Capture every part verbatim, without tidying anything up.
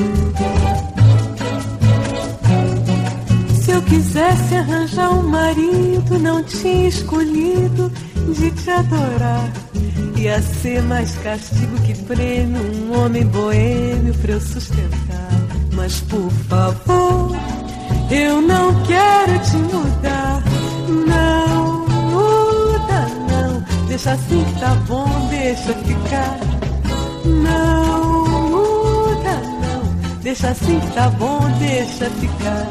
Se eu quisesse arranjar um marido, não tinha escolhido de te adorar. Ia ser mais castigo que prêmio, um homem boêmio pra eu sustentar. Mas por favor, eu não quero te mudar. Não muda, não. Deixa assim que tá bom, deixa ficar. Não muda, não. Deixa assim que tá bom, deixa ficar.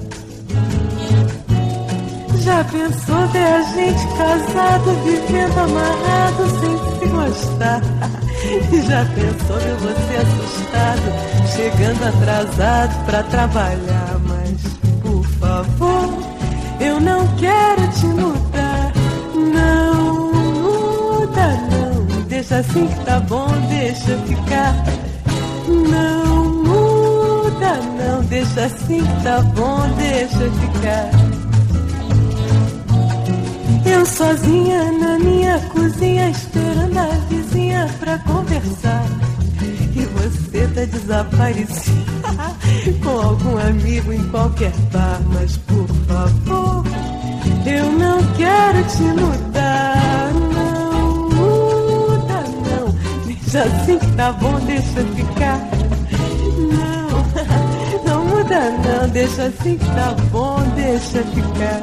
Já pensou ver a gente casado, vivendo amarrado, sem se gostar? Já pensou ver você assustado, chegando atrasado pra trabalhar? Mas, por favor, eu não quero te mudar. Não muda, não. Deixa assim que tá bom, deixa ficar. Não muda, não. Deixa assim que tá bom, deixa ficar. Eu sozinha na minha cozinha, esperando a vizinha pra conversar. E você tá desaparecida com algum amigo em qualquer bar. Mas por favor, eu não quero te mudar. Não muda, não. Deixa assim que tá bom, deixa ficar. Não, não muda, não. Deixa assim que tá bom, deixa ficar.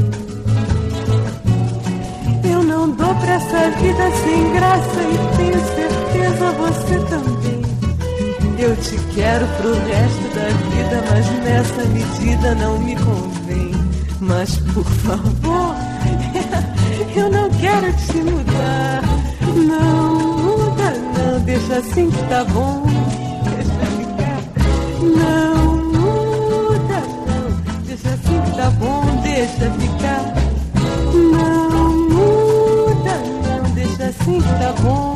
Eu não dou pra essa vida sem graça e tenho certeza você também. Eu te quero pro resto da vida, mas nessa medida não me convém. Mas por favor, eu não quero te mudar. Não muda, não. Deixa assim que tá bom, deixa ficar. Não muda, não. Deixa assim que tá bom, deixa ficar. Não muda, não. Deixa assim que tá bom.